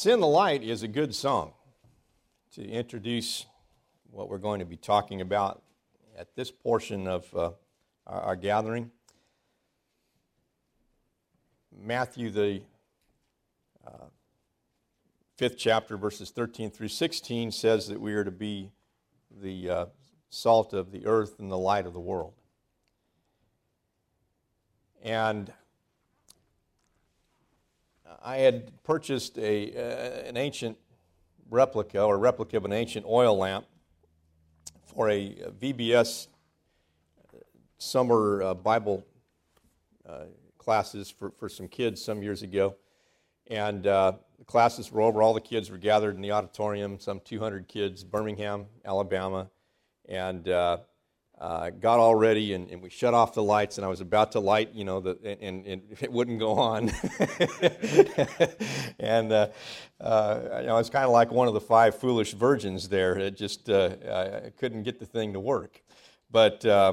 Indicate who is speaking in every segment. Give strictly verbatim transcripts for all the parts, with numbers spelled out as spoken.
Speaker 1: Sin the Light is a good song to introduce what we're going to be talking about at this portion of uh, our, our gathering. Matthew, the uh, fifth chapter, verses thirteen through sixteen, says that we are to be the uh, salt of the earth and the light of the world. And I had purchased a uh, an ancient replica, or replica of an ancient oil lamp for a V B S summer uh, Bible uh, classes for, for some kids some years ago. And uh, the classes were over. All the kids were gathered in the auditorium, some two hundred kids, Birmingham, Alabama. And uh, uh, got all ready, and, and we shut off the lights, and I was about to light, you know, the, and, and it wouldn't go on. and uh, uh, you know, it's kind of like one of the five foolish virgins there. It just, uh, I couldn't get the thing to work. But uh,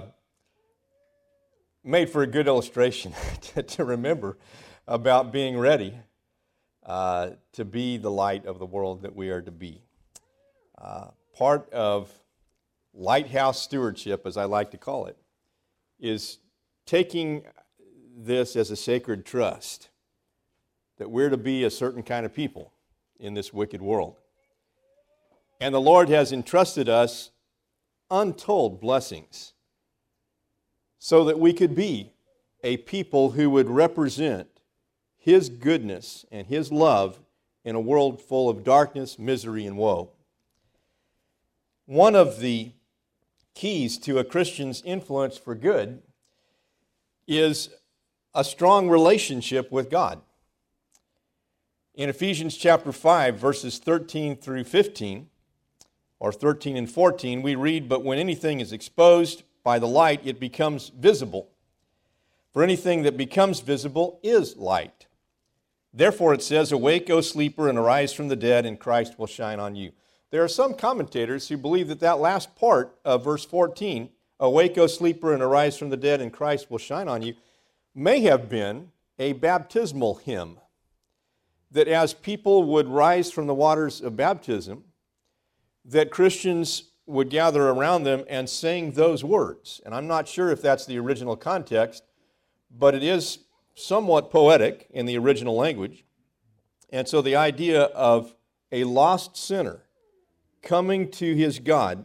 Speaker 1: made for a good illustration to, to remember about being ready uh, to be the light of the world that we are to be. Uh, part of lighthouse stewardship, as I like to call it, is taking this as a sacred trust that we're to be a certain kind of people in this wicked world. And the Lord has entrusted us untold blessings so that we could be a people who would represent His goodness and His love in a world full of darkness, misery, and woe. One of the keys to a Christian's influence for good is a strong relationship with God. In Ephesians chapter five, verses thirteen through fifteen, or thirteen and fourteen, we read, "But when anything is exposed by the light, it becomes visible. For anything that becomes visible is light. Therefore it says, 'Awake, O sleeper, and arise from the dead, and Christ will shine on you.'" There are some commentators who believe that that last part of verse fourteen, "Awake, O sleeper, and arise from the dead, and Christ will shine on you," may have been a baptismal hymn. That as people would rise from the waters of baptism, that Christians would gather around them and sing those words. And I'm not sure if that's the original context, but it is somewhat poetic in the original language. And so the idea of a lost sinner coming to his God,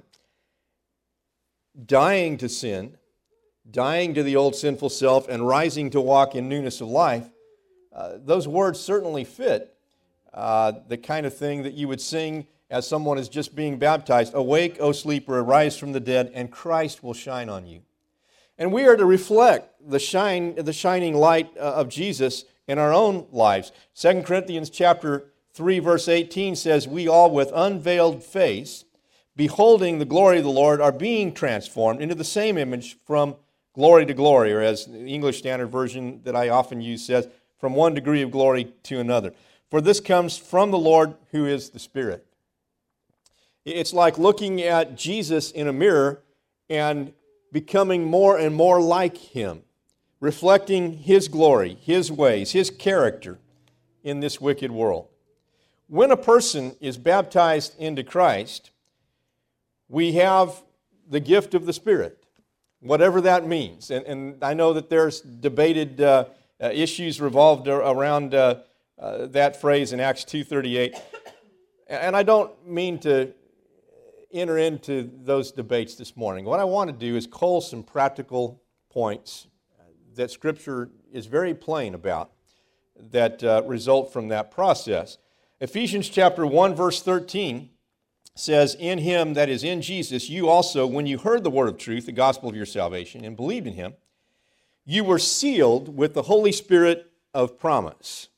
Speaker 1: dying to sin, dying to the old sinful self, and rising to walk in newness of life, uh, those words certainly fit uh, the kind of thing that you would sing as someone is just being baptized. "Awake, O sleeper, arise from the dead, and Christ will shine on you." And we are to reflect the shine, the shining light uh, of Jesus in our own lives. Second Corinthians chapter three verse eighteen says, "We all with unveiled face, beholding the glory of the Lord, are being transformed into the same image from glory to glory," or as the English Standard Version that I often use says, "from one degree of glory to another. For this comes from the Lord who is the Spirit." It's like looking at Jesus in a mirror and becoming more and more like Him, reflecting His glory, His ways, His character in this wicked world. When a person is baptized into Christ, we have the gift of the Spirit, whatever that means. And, and I know that there's debated uh, uh, issues revolved around uh, uh, that phrase in Acts two thirty-eight. And I don't mean to enter into those debates this morning. What I want to do is cull some practical points that Scripture is very plain about that uh, result from that process. Ephesians chapter one, verse thirteen says, "In Him," that is in Jesus, "you also, when you heard the word of truth, the gospel of your salvation, and believed in Him, you were sealed with the Holy Spirit of promise."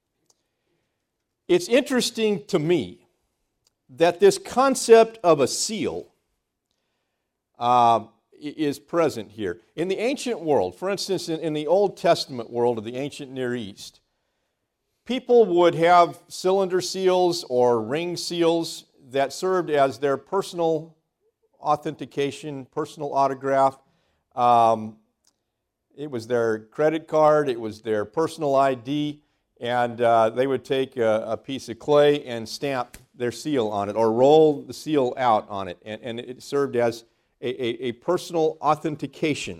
Speaker 1: It's interesting to me that this concept of a seal uh, is present here. In the ancient world, for instance, in, in the Old Testament world of the ancient Near East, people would have cylinder seals or ring seals that served as their personal authentication, personal autograph. Um, it was their credit card, it was their personal I D, And uh, they would take a, a piece of clay and stamp their seal on it, or roll the seal out on it. And, and it served as a, a, a personal authentication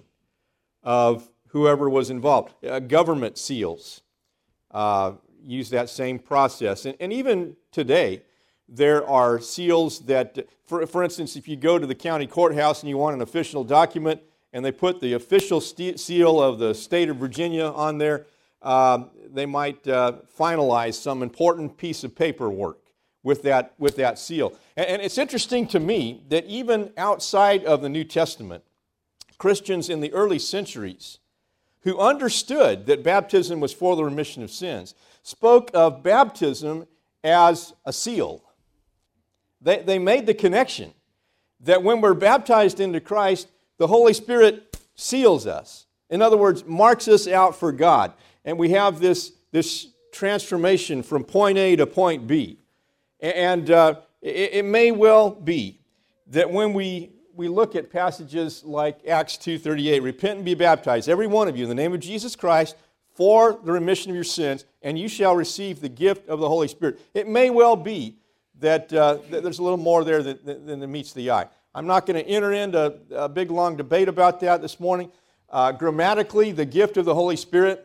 Speaker 1: of whoever was involved. Uh, government seals uh, use that same process. And, and even today, there are seals that, for, for instance, if you go to the county courthouse and you want an official document, and they put the official st- seal of the state of Virginia on there, uh, they might uh, finalize some important piece of paperwork with that, with that seal. And, and it's interesting to me that even outside of the New Testament, Christians in the early centuries who understood that baptism was for the remission of sins spoke of baptism as a seal. They, they made the connection that when we're baptized into Christ, the Holy Spirit seals us. In other words, marks us out for God. And we have this, this transformation from point A to point B. And uh, it, it may well be that when we, we look at passages like Acts two thirty-eight, repent and be baptized, every one of you, in the name of Jesus Christ, for the remission of your sins, and you shall receive the gift of the Holy Spirit. It may well be that, uh, that there's a little more there than, than, than meets the eye. I'm not going to enter into a big, long debate about that this morning. Uh, grammatically, the gift of the Holy Spirit,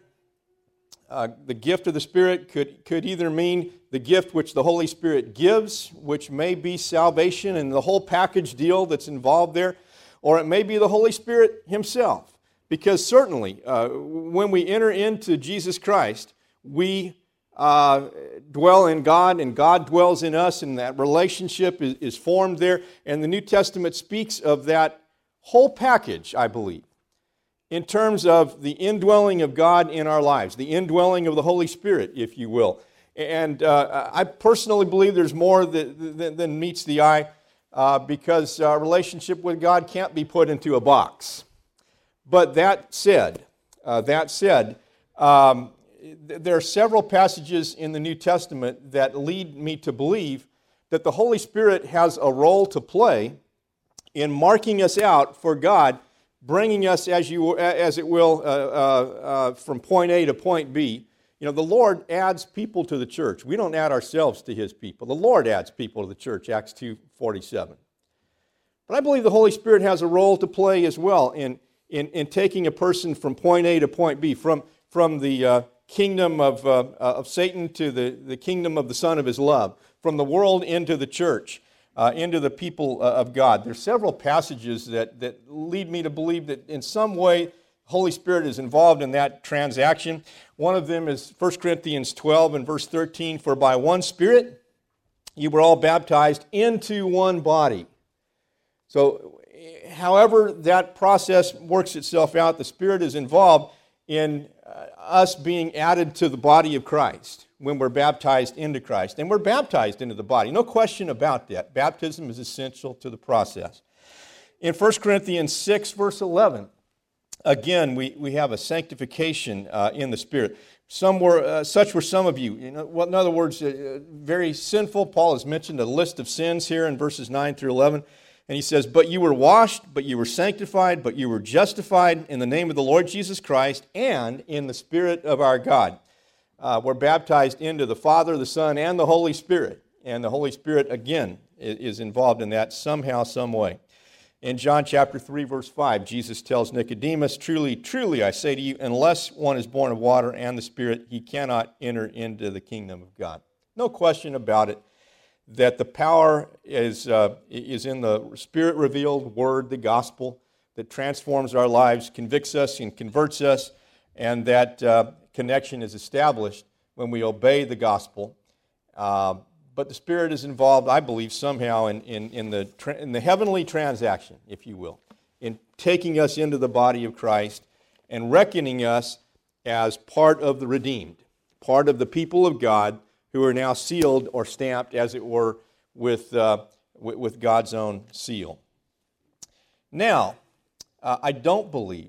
Speaker 1: uh, the gift of the Spirit could, could either mean the gift which the Holy Spirit gives, which may be salvation and the whole package deal that's involved there, or it may be the Holy Spirit Himself. Because certainly, uh, when we enter into Jesus Christ, we Uh, dwell in God, and God dwells in us, and that relationship is, is formed there. And the New Testament speaks of that whole package, I believe, in terms of the indwelling of God in our lives, the indwelling of the Holy Spirit, if you will. And uh, I personally believe there's more that, that, than meets the eye, uh, because our relationship with God can't be put into a box. But that said, uh, that said, um, there are several passages in the New Testament that lead me to believe that the Holy Spirit has a role to play in marking us out for God, bringing us, as you as it will, uh, uh, uh, from point A to point B. You know, the Lord adds people to the church. We don't add ourselves to His people. The Lord adds people to the church, Acts two forty-seven. But I believe the Holy Spirit has a role to play as well in, in, in taking a person from point A to point B, from, from the uh, kingdom of, uh, of Satan to the, the kingdom of the Son of His love, from the world into the church, uh, into the people uh, of God. There's several passages that, that lead me to believe that in some way the Holy Spirit is involved in that transaction. One of them is First Corinthians twelve and verse thirteen, for by one Spirit you were all baptized into one body. So however that process works itself out, the Spirit is involved in uh, us being added to the body of Christ when we're baptized into Christ. And we're baptized into the body. No question about that. Baptism is essential to the process. In First Corinthians six, verse eleven, again, we, we have a sanctification uh, in the Spirit. Some were, uh, such were some of you. You know, well, in other words, uh, very sinful. Paul has mentioned a list of sins here in verses nine through eleven. And he says, but you were washed, but you were sanctified, but you were justified in the name of the Lord Jesus Christ and in the Spirit of our God. Uh, we're baptized into the Father, the Son, and the Holy Spirit. And the Holy Spirit, again, is involved in that somehow, some way. In John chapter three, verse five, Jesus tells Nicodemus, truly, truly, I say to you, unless one is born of water and the Spirit, he cannot enter into the kingdom of God. No question about it that the power is, uh, is in the Spirit-revealed Word, the gospel, that transforms our lives, convicts us and converts us, and that uh, connection is established when we obey the gospel. Uh, but the Spirit is involved, I believe, somehow in, in, in, the, tra- in the heavenly transaction, if you will, in taking us into the body of Christ and reckoning us as part of the redeemed, part of the people of God who are now sealed or stamped, as it were, with, uh, with, with God's own seal. Now, uh, I don't believe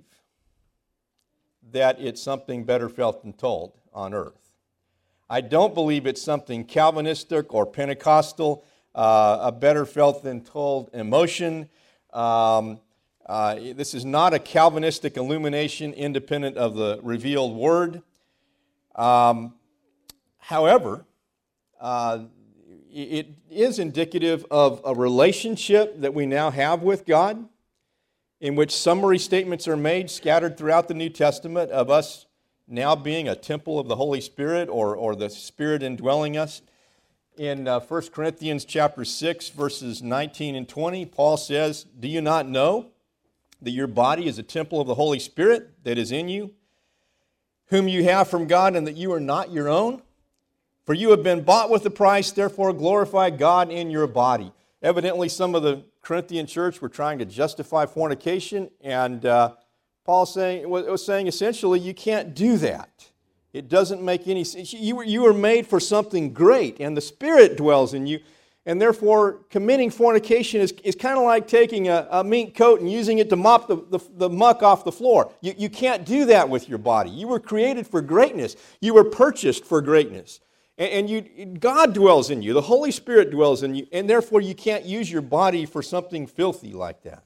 Speaker 1: that it's something better felt than told on earth. I don't believe it's something Calvinistic or Pentecostal, uh, a better felt than told emotion. Um, uh, this is not a Calvinistic illumination independent of the revealed Word. Um, However, uh, it is indicative of a relationship that we now have with God, in which summary statements are made scattered throughout the New Testament of us now being a temple of the Holy Spirit, or, or the Spirit indwelling us. In uh, First Corinthians chapter six, verses nineteen and twenty, Paul says, "Do you not know that your body is a temple of the Holy Spirit that is in you, whom you have from God, and that you are not your own? For you have been bought with a price, therefore glorify God in your body." Evidently, some of the Corinthian church were trying to justify fornication, and uh, Paul saying, was saying essentially, you can't do that. It doesn't make any sense. You were, you were made for something great, and the Spirit dwells in you, and therefore committing fornication is, is kind of like taking a, a mink coat and using it to mop the, the, the muck off the floor. You, you can't do that with your body. You were created for greatness. You were purchased for greatness. And you, God dwells in you. The Holy Spirit dwells in you. And therefore, you can't use your body for something filthy like that.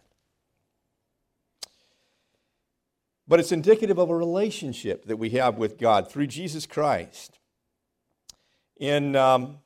Speaker 1: But it's indicative of a relationship that we have with God through Jesus Christ. In um,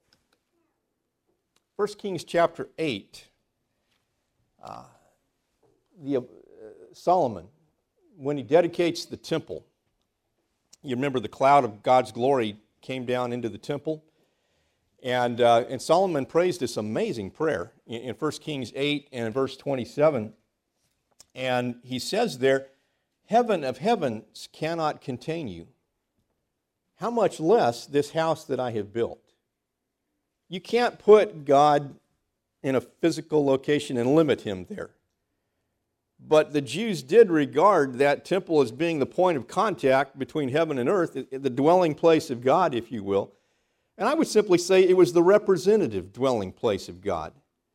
Speaker 1: First Kings chapter eight, uh, the, uh, Solomon, when he dedicates the temple, you remember the cloud of God's glory came down into the temple. And, uh, and Solomon prays this amazing prayer in, in First Kings eight and in verse twenty-seven. And he says there, "Heaven of heavens cannot contain you. How much less this house that I have built?" You can't put God in a physical location and limit him there. But the Jews did regard that temple as being the point of contact between heaven and earth, the dwelling place of God, if you will. And I would simply say it was the representative dwelling place of God.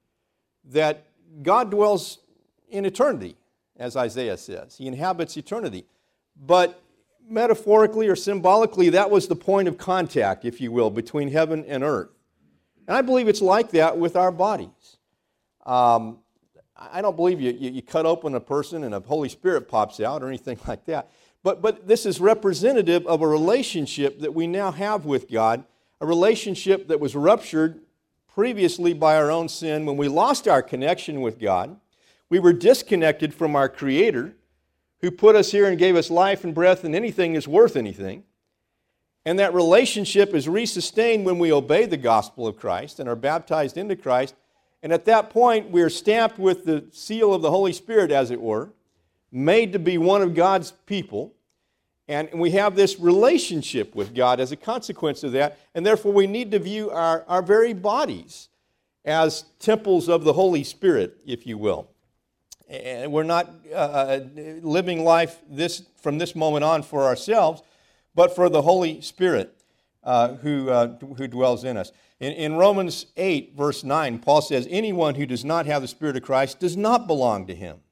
Speaker 1: That God dwells in eternity, as Isaiah says. He inhabits eternity. But metaphorically or symbolically, that was the point of contact, if you will, between heaven and earth. And I believe it's like that with our bodies. Um, I don't believe you, you, you cut open a person and a Holy Spirit pops out or anything like that. But, but this is representative of a relationship that we now have with God, a relationship that was ruptured previously by our own sin when we lost our connection with God. We were disconnected from our Creator, who put us here and gave us life and breath, and anything is worth anything. And that relationship is resustained when we obey the gospel of Christ and are baptized into Christ. And at that point, we are stamped with the seal of the Holy Spirit, as it were, made to be one of God's people. And we have this relationship with God as a consequence of that. And therefore, we need to view our, our very bodies as temples of the Holy Spirit, if you will. And we're not uh, living life this from this moment on for ourselves, but for the Holy Spirit uh, who, uh, who dwells in us. In, in Romans eight, verse nine, Paul says, "Anyone who does not have the Spirit of Christ does not belong to him."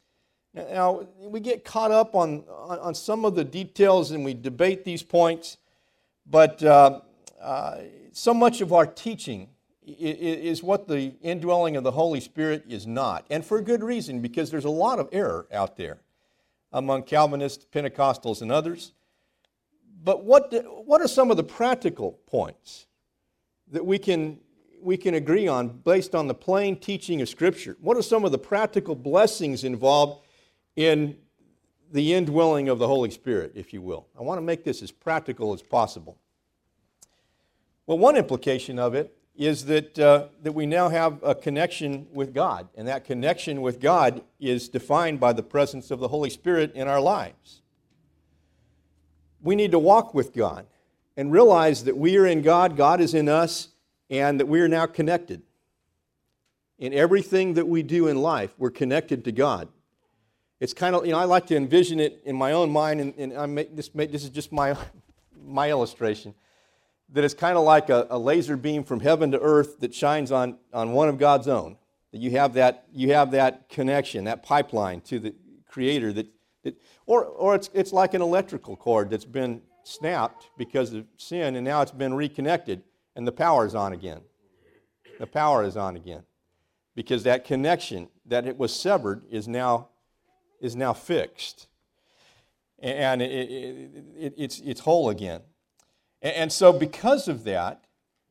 Speaker 1: Now, we get caught up on, on, on some of the details and we debate these points, but uh, uh, so much of our teaching is what the indwelling of the Holy Spirit is not. And for good reason, because there's a lot of error out there among Calvinists, Pentecostals, and others. But what, do, what are some of the practical points that we can, we can agree on based on the plain teaching of Scripture? What are some of the practical blessings involved in the indwelling of the Holy Spirit, if you will? I want to make this as practical as possible. Well, one implication of it is that, uh, that we now have a connection with God, and that connection with God is defined by the presence of the Holy Spirit in our lives. We need to walk with God and realize that we are in God, God is in us, and that we are now connected. In everything that we do in life, we're connected to God. It's kind of, you know, I like to envision it in my own mind, and, and I make this, make, this is just my, my illustration, that it's kind of like a, a laser beam from heaven to earth that shines on, on one of God's own. That you have that, you have that connection, that pipeline to the Creator that It, or or it's, it's like an electrical cord that's been snapped because of sin, and now it's been reconnected, and the power is on again. The power is on again. Because that connection that it was severed is now, is now fixed. And it, it, it, it's, it's whole again. And so because of that,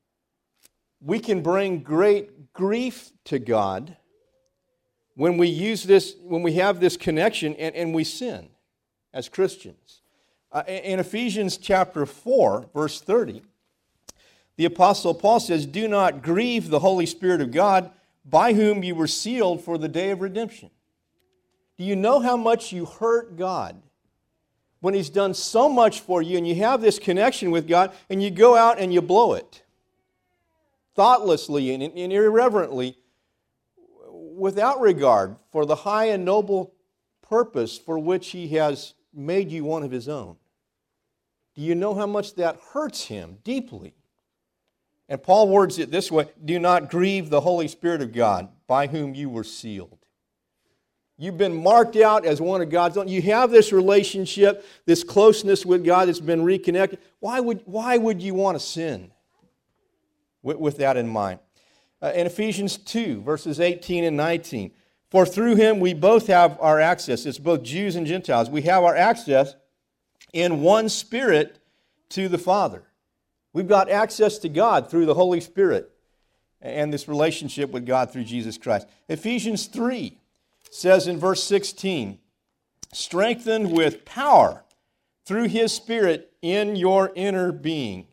Speaker 1: we can bring great grief to God when we use this, when we have this connection and, and we sin as Christians. Uh, in Ephesians chapter four, verse thirty, the Apostle Paul says, "Do not grieve the Holy Spirit of God, by whom you were sealed for the day of redemption." Do you know how much you hurt God when He's done so much for you and you have this connection with God and you go out and you blow it thoughtlessly and, and irreverently without regard for the high and noble purpose for which He has made you one of His own? Do you know how much that hurts Him deeply? And Paul words it this way: "Do not grieve the Holy Spirit of God, by whom you were sealed." You've been marked out as one of God's own. You have this relationship, this closeness with God that's been reconnected. Why would, why would you want to sin with, with that in mind? Uh, in Ephesians two, verses eighteen and nineteen, "For through Him we both have our access." It's both Jews and Gentiles. We have our access in one Spirit to the Father. We've got access to God through the Holy Spirit and this relationship with God through Jesus Christ. Ephesians three says in verse sixteen, "Strengthened with power through His Spirit in your inner being."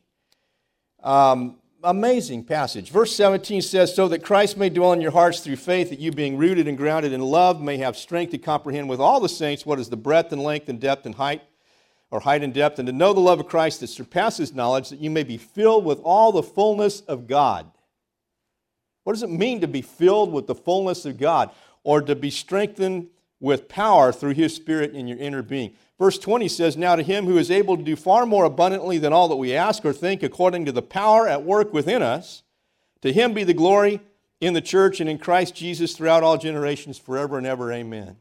Speaker 1: Um, amazing passage. Verse seventeen says, "So that Christ may dwell in your hearts through faith, that you being rooted and grounded in love may have strength to comprehend with all the saints what is the breadth and length and depth and height, or height and depth, and to know the love of Christ that surpasses knowledge, that you may be filled with all the fullness of God." What does it mean to be filled with the fullness of God? Or to be strengthened with power through His Spirit in your inner being. Verse twenty says, "Now to Him who is able to do far more abundantly than all that we ask or think, according to the power at work within us, to Him be the glory in the church and in Christ Jesus throughout all generations, forever and ever. Amen."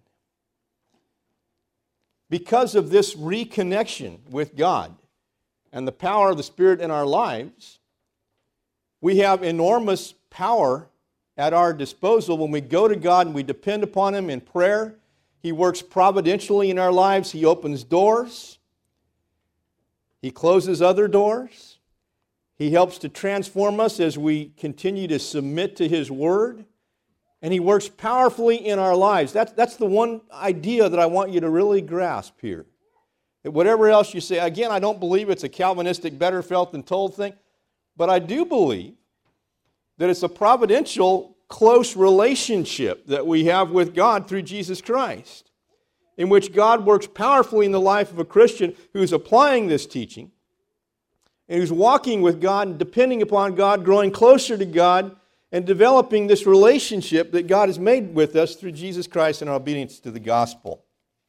Speaker 1: Because of this reconnection with God and the power of the Spirit in our lives, we have enormous power at our disposal when we go to God and we depend upon Him in prayer. He works providentially in our lives. He opens doors. He closes other doors. He helps to transform us as we continue to submit to His Word. And He works powerfully in our lives. That's, that's the one idea that I want you to really grasp here. That whatever else you say, again, I don't believe it's a Calvinistic better felt than told thing, but I do believe that it's a providential, close relationship that we have with God through Jesus Christ, in which God works powerfully in the life of a Christian who's applying this teaching and who's walking with God and depending upon God, growing closer to God, and developing this relationship that God has made with us through Jesus Christ and our obedience to the gospel.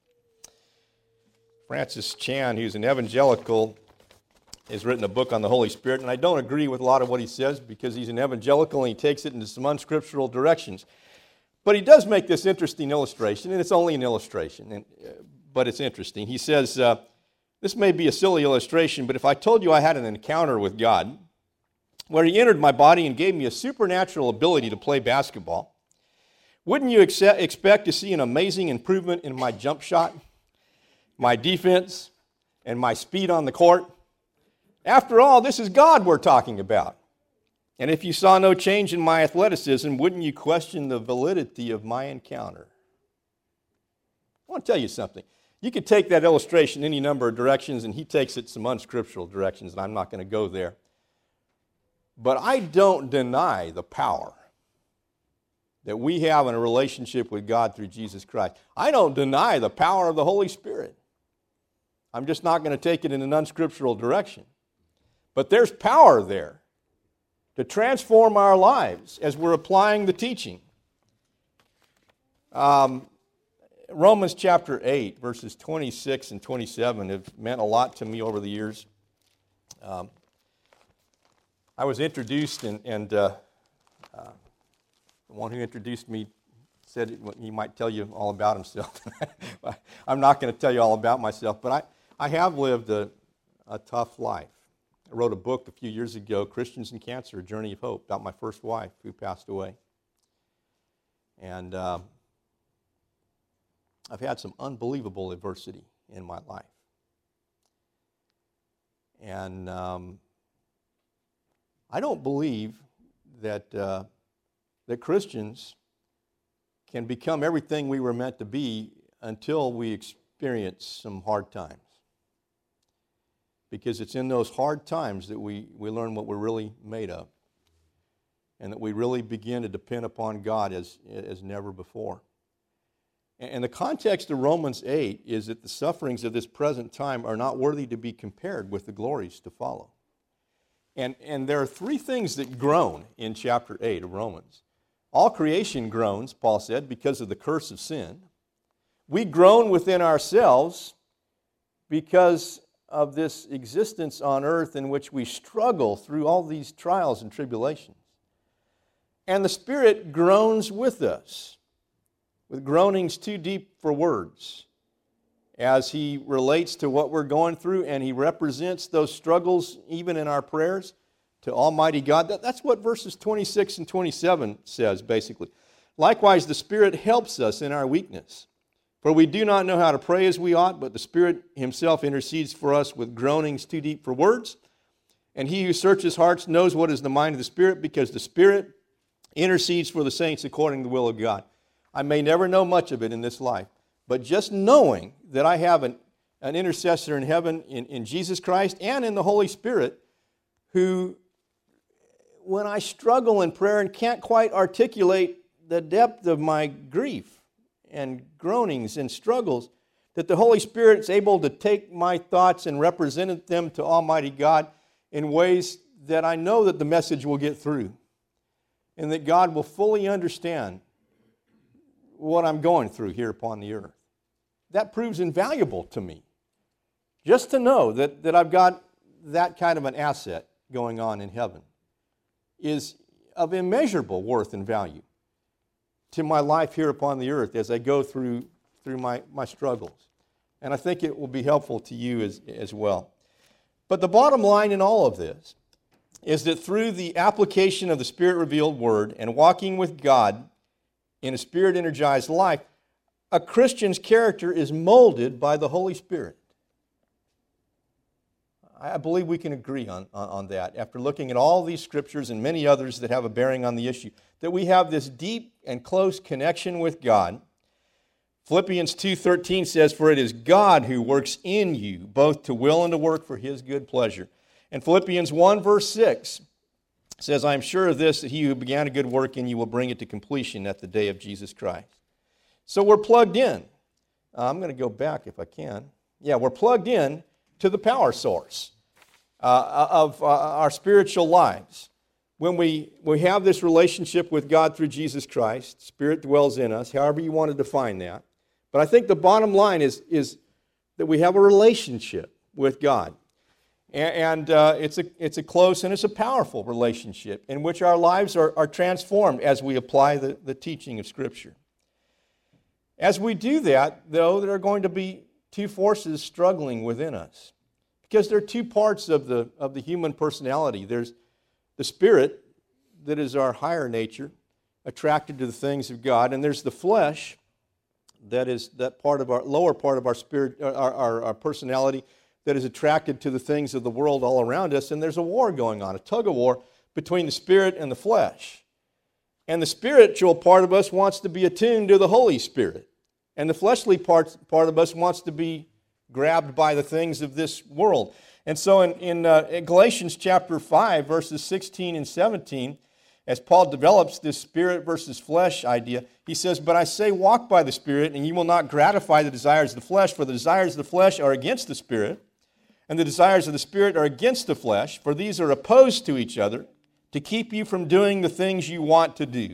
Speaker 1: Francis Chan, who's an evangelical, has written a book on the Holy Spirit, and I don't agree with a lot of what he says because he's an evangelical and he takes it into some unscriptural directions. But he does make this interesting illustration, and it's only an illustration, and, uh, but it's interesting. He says, uh, this may be a silly illustration, but if I told you I had an encounter with God where He entered my body and gave me a supernatural ability to play basketball, wouldn't you ex- expect to see an amazing improvement in my jump shot, my defense, and my speed on the court? After all, this is God we're talking about. And if you saw no change in my athleticism, wouldn't you question the validity of my encounter? I want to tell you something. You could take that illustration any number of directions, and he takes it some unscriptural directions, and I'm not going to go there. But I don't deny the power that we have in a relationship with God through Jesus Christ. I don't deny the power of the Holy Spirit. I'm just not going to take it in an unscriptural direction. But there's power there to transform our lives as we're applying the teaching. Um, Romans chapter eight, verses twenty-six and twenty-seven have meant a lot to me over the years. Um, I was introduced, and, and uh, uh, the one who introduced me said he might tell you all about himself. I'm not going to tell you all about myself, but I, I have lived a, a tough life. I wrote a book a few years ago, Christians and Cancer, A Journey of Hope, about my first wife who passed away. And uh, I've had some unbelievable adversity in my life. And um, I don't believe that, uh, that Christians can become everything we were meant to be until we experience some hard times. Because it's in those hard times that we, we learn what we're really made of, and that we really begin to depend upon God as, as never before. And the context of Romans eight is that the sufferings of this present time are not worthy to be compared with the glories to follow. And, and there are three things that groan in chapter eight of Romans. All creation groans, Paul said, because of the curse of sin. We groan within ourselves because of this existence on earth in which we struggle through all these trials and tribulations. And the Spirit groans with us, with groanings too deep for words, as He relates to what we're going through, and He represents those struggles even in our prayers to Almighty God. That, that's what verses twenty-six and twenty-seven says, basically. Likewise, the Spirit helps us in our weakness. For we do not know how to pray as we ought, but the Spirit Himself intercedes for us with groanings too deep for words. And He who searches hearts knows what is the mind of the Spirit, because the Spirit intercedes for the saints according to the will of God. I may never know much of it in this life, but just knowing that I have an, an intercessor in heaven in, in Jesus Christ and in the Holy Spirit, who, when I struggle in prayer and can't quite articulate the depth of my grief and groanings and struggles, that the Holy Spirit is able to take my thoughts and represent them to Almighty God in ways that I know that the message will get through, and that God will fully understand what I'm going through here upon the earth. That proves invaluable to me, just to know that, that I've got that kind of an asset going on in heaven is of immeasurable worth and value to my life here upon the earth as I go through, through my, my struggles. And I think it will be helpful to you as, as well. But the bottom line in all of this is that through the application of the Spirit-revealed Word and walking with God in a Spirit-energized life, a Christian's character is molded by the Holy Spirit. I believe we can agree on, on, on that after looking at all these scriptures and many others that have a bearing on the issue, that we have this deep and close connection with God. Philippians two thirteen says, "For it is God who works in you, both to will and to work for His good pleasure." And Philippians one verse six says, "I am sure of this, that He who began a good work in you will bring it to completion at the day of Jesus Christ." So we're plugged in. Uh, I'm going to go back if I can. Yeah, we're plugged in to the power source uh, of uh, our spiritual lives. When we, we have this relationship with God through Jesus Christ, Spirit dwells in us, however you want to define that. But I think the bottom line is, is that we have a relationship with God. And, and uh, it's, a, it's a close and it's a powerful relationship in which our lives are, are transformed as we apply the, the teaching of Scripture. As we do that, though, there are going to be two forces struggling within us, because there are two parts of the, of the human personality. There's the spirit that is our higher nature, attracted to the things of God, and there's the flesh that is that part of our lower part of our spirit, our, our, our personality that is attracted to the things of the world all around us, and there's a war going on, a tug-of-war between the spirit and the flesh. And the spiritual part of us wants to be attuned to the Holy Spirit. And the fleshly part, part of us wants to be grabbed by the things of this world. And so in, in, uh, in Galatians chapter five, verses sixteen and seventeen, as Paul develops this spirit versus flesh idea, he says, "But I say, walk by the Spirit, and you will not gratify the desires of the flesh, for the desires of the flesh are against the Spirit, and the desires of the Spirit are against the flesh, for these are opposed to each other, to keep you from doing the things you want to do."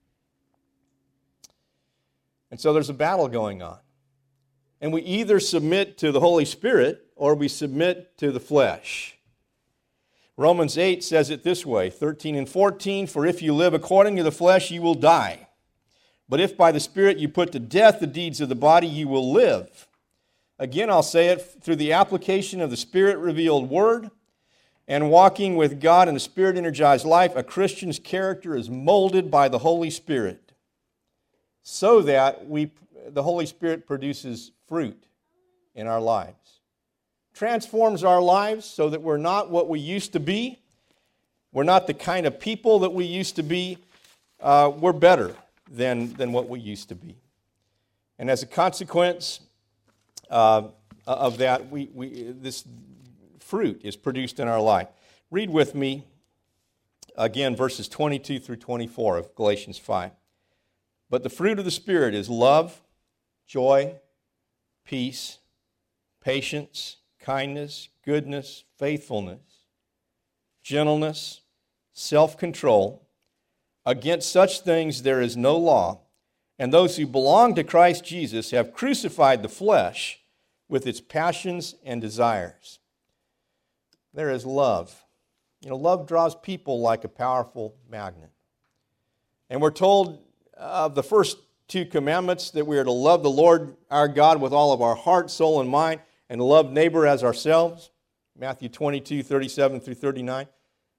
Speaker 1: And so there's a battle going on. And we either submit to the Holy Spirit or we submit to the flesh. Romans eight says it this way, thirteen and fourteen, "For if you live according to the flesh, you will die. But if by the Spirit you put to death the deeds of the body, you will live. Again, I'll say it, through the application of the Spirit-revealed Word and walking with God in a Spirit-energized life, a Christian's character is molded by the Holy Spirit, so that we, the Holy Spirit produces fruit in our lives. transforms our lives so that we're not what we used to be. We're not the kind of people that we used to be. Uh, we're better than, than what we used to be. And as a consequence uh, of that, we, we, this fruit is produced in our life. Read with me again verses twenty-two through twenty-four of Galatians five. But the fruit of the Spirit is love, joy, peace, patience, kindness, goodness, faithfulness, gentleness, self-control. Against such things there is no law, and those who belong to Christ Jesus have crucified the flesh with its passions and desires. There is love. You know, love draws people like a powerful magnet. And we're told of the first two commandments that we are to love the Lord our God with all of our heart, soul, and mind, and to love neighbor as ourselves. Matthew twenty-two, thirty-seven through thirty-nine.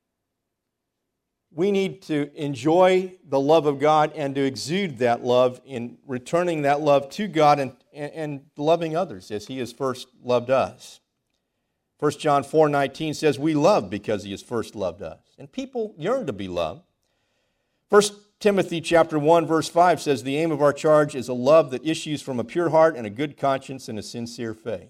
Speaker 1: We need to enjoy the love of God and to exude that love in returning that love to God and, and, and loving others as He has first loved us. First John four nineteen says, we love because He has first loved us. And people yearn to be loved. First Timothy chapter one, verse five says, the aim of our charge is a love that issues from a pure heart and a good conscience and a sincere faith.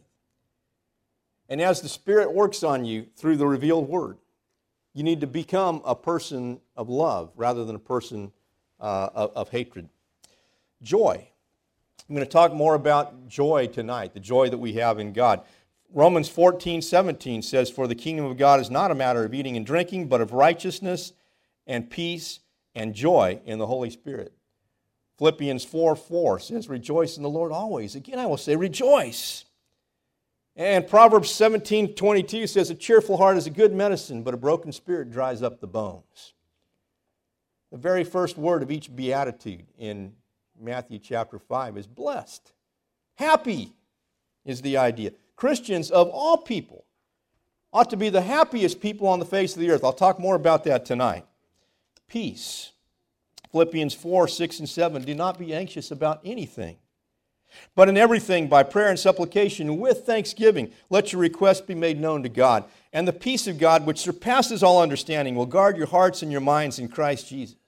Speaker 1: And as the Spirit works on you through the revealed Word, you need to become a person of love rather than a person uh, of, of hatred. Joy. I'm going to talk more about joy tonight, the joy that we have in God. Romans fourteen, seventeen says, for the kingdom of God is not a matter of eating and drinking, but of righteousness and peace and joy in the Holy Spirit. Philippians four, four says, rejoice in the Lord always. Again, I will say, rejoice. And Proverbs seventeen, twenty-two says, a cheerful heart is a good medicine, but a broken spirit dries up the bones. The very first word of each beatitude in Matthew chapter five is blessed. Happy is the idea. Christians of all people ought to be the happiest people on the face of the earth. I'll talk more about that tonight. Peace. Philippians four, six, and seven, do not be anxious about anything, but in everything, by prayer and supplication, with thanksgiving, let your requests be made known to God. And the peace of God, which surpasses all understanding, will guard your hearts and your minds in Christ Jesus.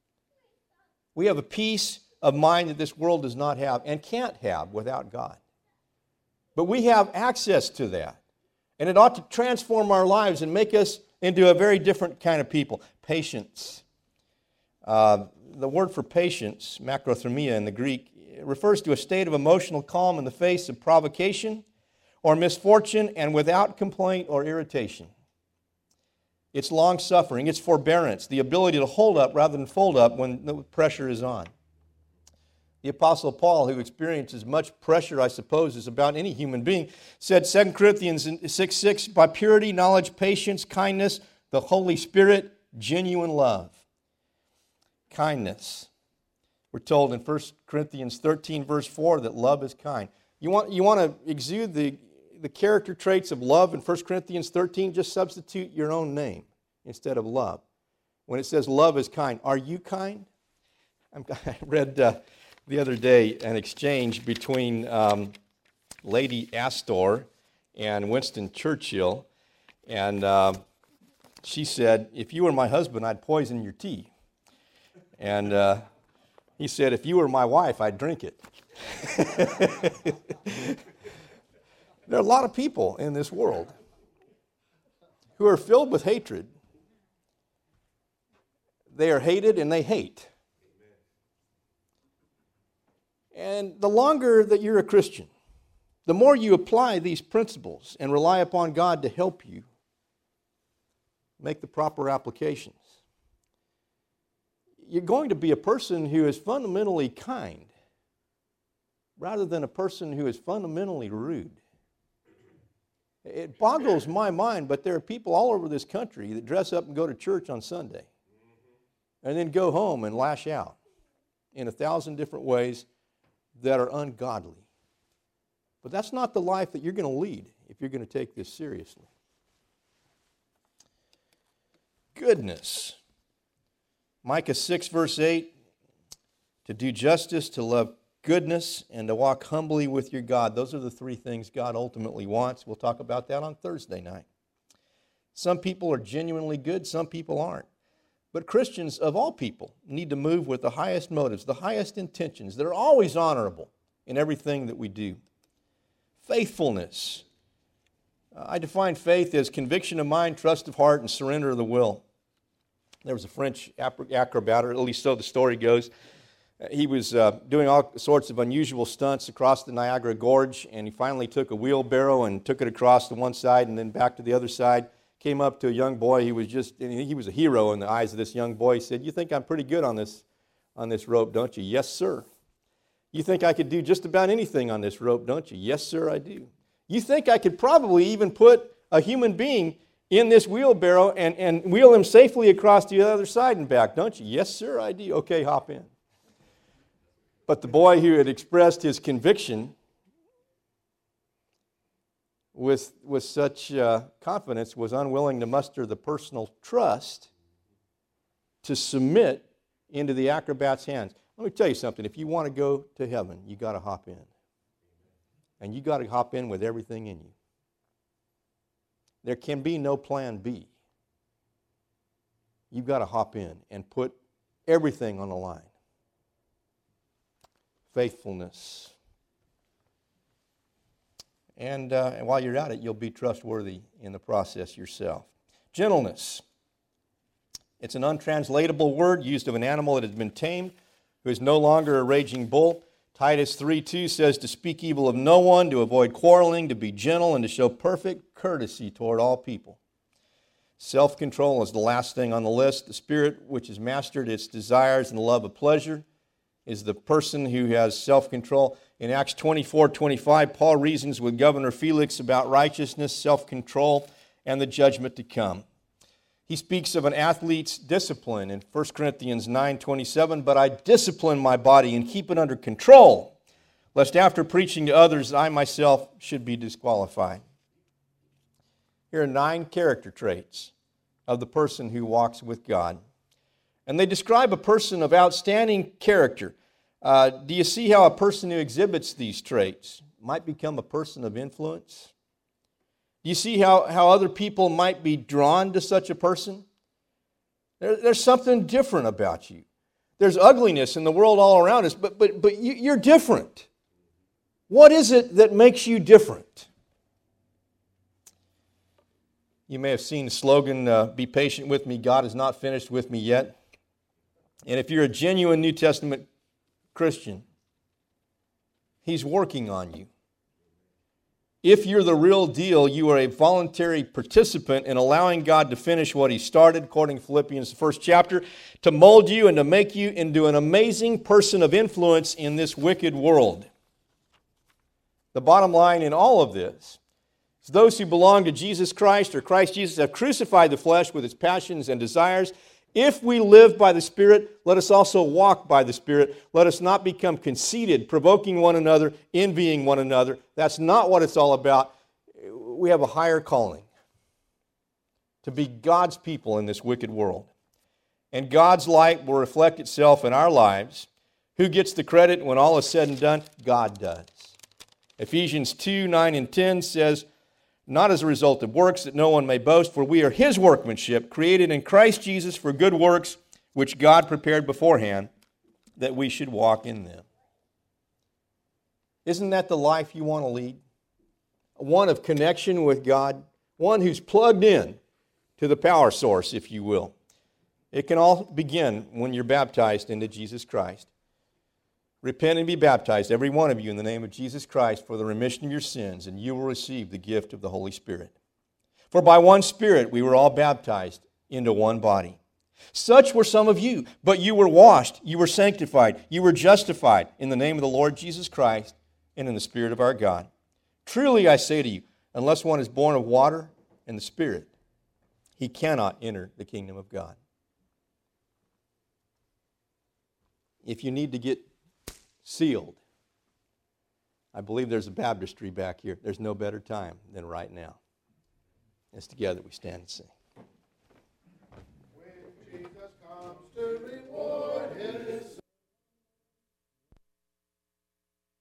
Speaker 1: We have a peace of mind that this world does not have and can't have without God. But we have access to that. And it ought to transform our lives and make us into a very different kind of people. Patience. Uh, the word for patience, macrothumia in the Greek, refers to a state of emotional calm in the face of provocation or misfortune and without complaint or irritation. It's long-suffering, it's forbearance, the ability to hold up rather than fold up when the pressure is on. The Apostle Paul, who experiences much pressure, I suppose, as about any human being, said, Second Corinthians six six, by purity, knowledge, patience, kindness, the Holy Spirit, genuine love. Kindness. We're told in First Corinthians thirteen, verse four, that love is kind. You want, you want to exude the, the character traits of love in First Corinthians thirteen, just substitute your own name instead of love. When it says love is kind, are you kind? I'm, I read uh, the other day an exchange between um, Lady Astor and Winston Churchill, and uh, she said, if you were my husband, I'd poison your tea. And uh, he said, if you were my wife, I'd drink it. There are a lot of people in this world who are filled with hatred. They are hated and they hate. And the longer that you're a Christian, the more you apply these principles and rely upon God to help you make the proper applications, you're going to be a person who is fundamentally kind rather than a person who is fundamentally rude. It boggles my mind, but there are people all over this country that dress up and go to church on Sunday and then go home and lash out in a thousand different ways that are ungodly. But that's not the life that you're going to lead if you're going to take this seriously. Goodness. Micah six, verse eight, to do justice, to love goodness, and to walk humbly with your God. Those are the three things God ultimately wants. We'll talk about that on Thursday night. Some people are genuinely good, some people aren't. But Christians, of all people, need to move with the highest motives, the highest intentions. They're always honorable in everything that we do. Faithfulness. Uh, I define faith as conviction of mind, trust of heart, and surrender of the will. There was a French acrobat, or at least so the story goes. He was uh, doing all sorts of unusual stunts across the Niagara Gorge, and he finally took a wheelbarrow and took it across to one side and then back to the other side. Came up to a young boy. He was just, he was a hero in the eyes of this young boy. He said, "You think I'm pretty good on this, on this rope, don't you?" "Yes, sir." "You think I could do just about anything on this rope, don't you?" "Yes, sir, I do." "You think I could probably even put a human being in this wheelbarrow and, and wheel him safely across the other side and back, don't you?" "Yes, sir, I do." "Okay, hop in." But the boy who had expressed his conviction with, with such uh, confidence was unwilling to muster the personal trust to submit into the acrobat's hands. Let me tell you something. If you want to go to heaven, you got to hop in. And you got to hop in with everything in you. There can be no plan B. You've got to hop in and put everything on the line. Faithfulness. And, uh, and while you're at it, you'll be trustworthy in the process yourself. Gentleness. It's an untranslatable word used of an animal that has been tamed, who is no longer a raging bull. Titus three two says to speak evil of no one, to avoid quarreling, to be gentle, and to show perfect courtesy toward all people. Self-control is the last thing on the list. The spirit which has mastered its desires and the love of pleasure is the person who has self-control. In Acts twenty-four twenty-five, Paul reasons with Governor Felix about righteousness, self-control, and the judgment to come. He speaks of an athlete's discipline in First Corinthians nine twenty-seven, "But I discipline my body and keep it under control, lest after preaching to others I myself should be disqualified." Here are nine character traits of the person who walks with God. And they describe a person of outstanding character. Uh, do you see how a person who exhibits these traits might become a person of influence? Do you see how, how other people might be drawn to such a person? There, there's something different about you. There's ugliness in the world all around us, but, but, but you, you're different. What is it that makes you different? You may have seen the slogan, uh, "Be patient with me, God is not finished with me yet." And if you're a genuine New Testament Christian, He's working on you. If you're the real deal, you are a voluntary participant in allowing God to finish what He started, according to Philippians, the first chapter, to mold you and to make you into an amazing person of influence in this wicked world. The bottom line in all of this is those who belong to Jesus Christ or Christ Jesus have crucified the flesh with its passions and desires. If we live by the Spirit, let us also walk by the Spirit. Let us not become conceited, provoking one another, envying one another. That's not what it's all about. We have a higher calling to be God's people in this wicked world. And God's light will reflect itself in our lives. Who gets the credit when all is said and done? God does. Ephesians two, nine and ten says, "Not as a result of works, that no one may boast, for we are His workmanship, created in Christ Jesus for good works, which God prepared beforehand, that we should walk in them." Isn't that the life you want to lead? One of connection with God, one who's plugged in to the power source, if you will. It can all begin when you're baptized into Jesus Christ. Repent and be baptized, every one of you, in the name of Jesus Christ for the remission of your sins, and you will receive the gift of the Holy Spirit. For by one Spirit we were all baptized into one body. Such were some of you, but you were washed, you were sanctified, you were justified in the name of the Lord Jesus Christ and in the Spirit of our God. Truly I say to you, unless one is born of water and the Spirit, he cannot enter the kingdom of God. If you need to get sealed, I believe there's a baptistry back here. There's no better time than right now. As together we stand and sing.